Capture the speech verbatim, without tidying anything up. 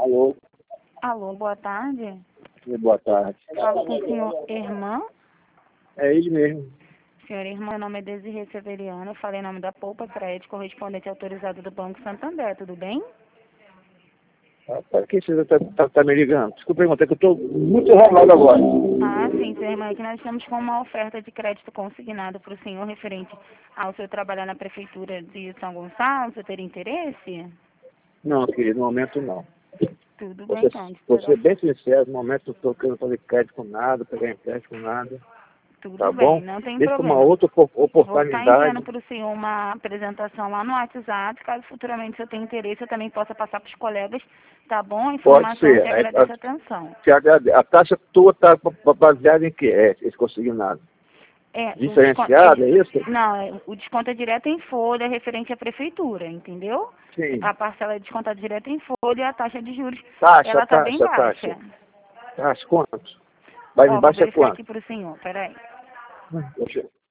Alô? Alô, boa tarde. E boa tarde. Falo com o senhor Irmã. É ele mesmo. Senhor Irmã, meu nome é Desirê Severiano. Eu falei em nome da Poupa Crédito, correspondente autorizado do Banco Santander, tudo bem? Ah, para que você está tá, tá me ligando? Desculpa perguntar, que eu estou muito enrolado agora. Ah, sim, senhor Irmã, é que nós estamos com uma oferta de crédito consignado para o senhor referente ao seu trabalhar na Prefeitura de São Gonçalo. Você teria interesse? Não, querido, no momento não. Tudo bem, Você, então. você bem sincero, no momento eu estou querendo fazer crédito com nada, pegar empréstimo com nada. Tudo Tá bem, bom? não tem Deixa uma problema. outra opor- Vou estar enviando oportunidade. para o senhor uma apresentação lá no WhatsApp, caso futuramente o senhor tenha interesse, eu também possa passar para os colegas, tá bom? A Pode informação, ser. te Aí, agradeço a a, atenção. te agrade- a taxa tua está baseada em quê? É, esse consignado. É, o desconto, Diferenciado, é ele, isso? não, é, o desconto é direto em folha, referente à prefeitura, entendeu? Sim. A parcela é descontada direto em folha e a taxa de juros, Taxa, ela está bem taxa, baixa. taxa. Taxa, quanto? Vai Ó, vou embaixo é verificar quanto? aqui para o senhor, peraí. Deixa eu-